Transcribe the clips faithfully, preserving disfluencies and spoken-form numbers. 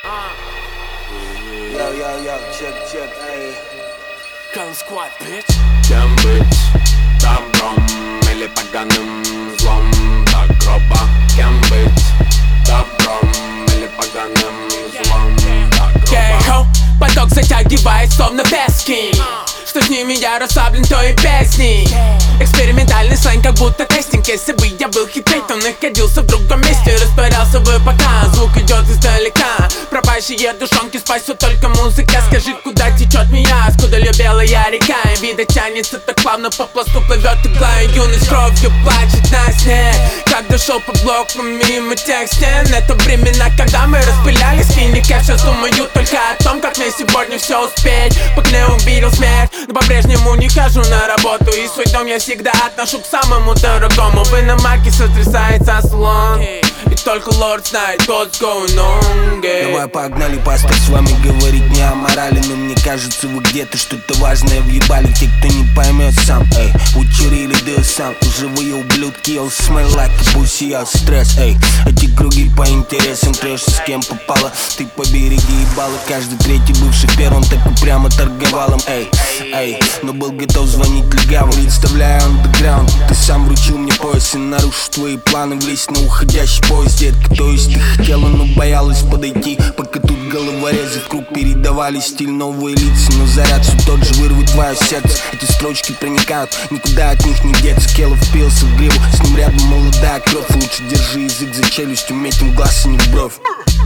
Yo, yo, yo, check, check, ey. Gun Squad, bitch. Кем быть? Добром или поганым злом? Так грубо. Кем быть? Добром или поганым злом? Так грубо. Поток затягивает, словно пески. Что с ними я расслаблен, то и песни. Экспериментальный сленг, как будто тестинг. Если бы я был хитрый, то находился в другом месте. Растворялся бы пока звук идет издалека. Пропащие душонки спасет только музыка. Скажи, куда течет меня, скуда белая река. И вида тянется так плавно, по пласту плывет игла. И юность кровью плачет на сне. Когда шел по блоку мимо тех стен. Это времена, когда мы распыляли спинники. Я сейчас думаю только о том, как мне сегодня все успеть. Пока не увидел смерть, но по-прежнему не хожу на работу. И свой дом я всегда отношу к самому дорогому. В иномарке сотрясается салон, и только лорд знает, what's going on, yeah. Давай погнали, пастор, с вами говорить не о морали. Но мне кажется, вы где-то что-то важное въебали. Те, кто не поймет сам, эй, учурили do сам. Живые ублюдки, yo, smell like a pussy, yo, стресс, эй. Эти круги по интересам, трэш, с кем попало. Ты побереги ебало, каждый третий бывший первым так упрямо торговал им, эй, эй. Но был готов звонить легавым, представляя андеграунд. Ты сам вручил мне пояс и нарушил твои планы. Влезть на уходящий поезд, детка. То есть ты хотела, но боялась подойти. Пока тут головорезы в круг передавали стиль, новые лица. Но заряд все тот же, вырвет твое сердце. Эти строчки проникают, никуда от них не деться. Келла впился в гриву, с ним рядом молодая кровь. Лучше держи язык за челюстью, метим глаз, а не в бровь.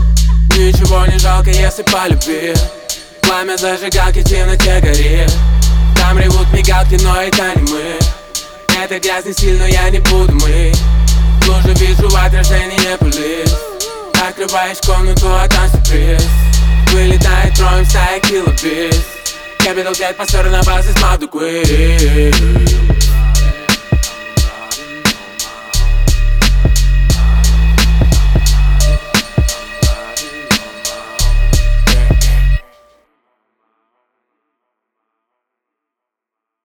Ничего не жалко, если полюбил. Пламя зажигалки в темноте горит. Там ревут мигалки, но это не мы. Это грязный стиль, но я не буду мыть. В луже вижу отражение пули. Открываешь комнату, а там сюрприз. Вылетает троем стая киллабиз. Capital пять по сторонам базы с Мадугуи.